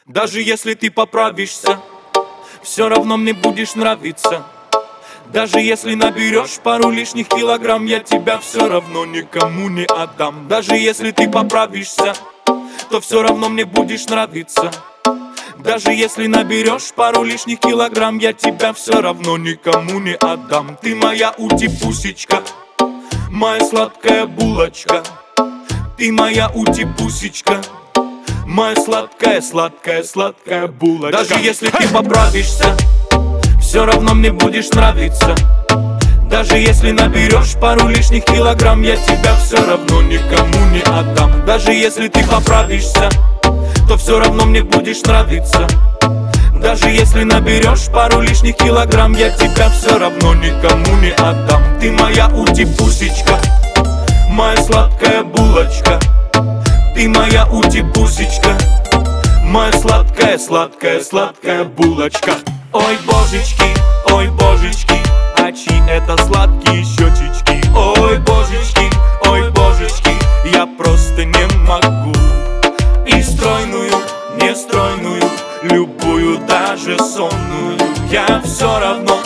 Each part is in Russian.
Даже если ты поправишься, все равно мне будешь нравиться. Даже если наберешь пару лишних килограмм, я тебя все равно никому не отдам. Даже если ты поправишься, то все равно мне будешь нравиться. Даже если наберешь пару лишних килограмм, я тебя все равно никому не отдам. Ты моя ути-пусечка, моя сладкая булочка. Ты моя ути-пусечка, моя сладкая, сладкая, сладкая булочка. Даже если ты поправишься, все равно мне будешь нравиться. Даже если наберешь пару лишних килограмм, я тебя все равно никому не отдам. Даже если ты поправишься, то все равно мне будешь нравиться. Даже если наберешь пару лишних килограмм, я тебя все равно никому не отдам. Ты моя ути-пусечка, моя сладкая булочка. Ты моя ути-пусечка, моя сладкая, сладкая, сладкая булочка. Ой, божечки, а чьи это сладкие щечечки? Ой, божечки, я просто не могу. И стройную, нестройную, любую, даже сонную, я все равно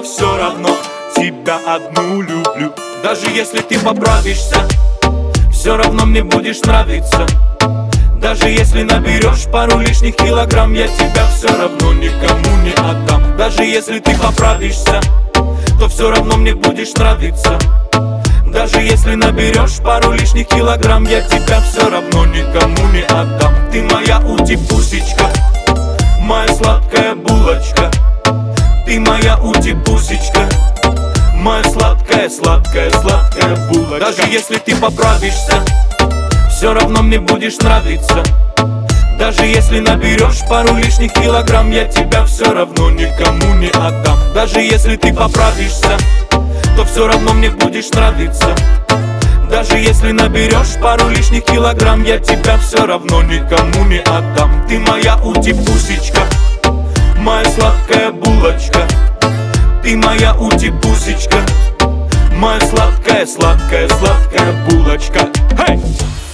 тебя одну люблю. Даже если ты поправишься, все равно мне будешь нравиться. Даже если наберешь пару лишних килограмм, я тебя все равно никому не отдам. Даже если ты поправишься, то все равно мне будешь нравиться. Даже если наберешь пару лишних килограмм, я тебя все равно никому не отдам. Ты моя ути-пусечка, моя сладкая булочка. Ты моя ути-пусечка, моя сладкая, сладкая, сладкая булочка. Даже если ты поправишься, все равно мне будешь нравиться. Даже если наберешь пару лишних килограмм, я тебя все равно никому не отдам. Даже если ты поправишься, то все равно мне будешь нравиться. Даже если наберешь пару лишних килограмм, я тебя все равно никому не отдам. Ты моя ути-пусечка, моя сладкая булочка. Ты моя ути-пусечка, моя сладкая, сладкая, сладкая булочка. Hey!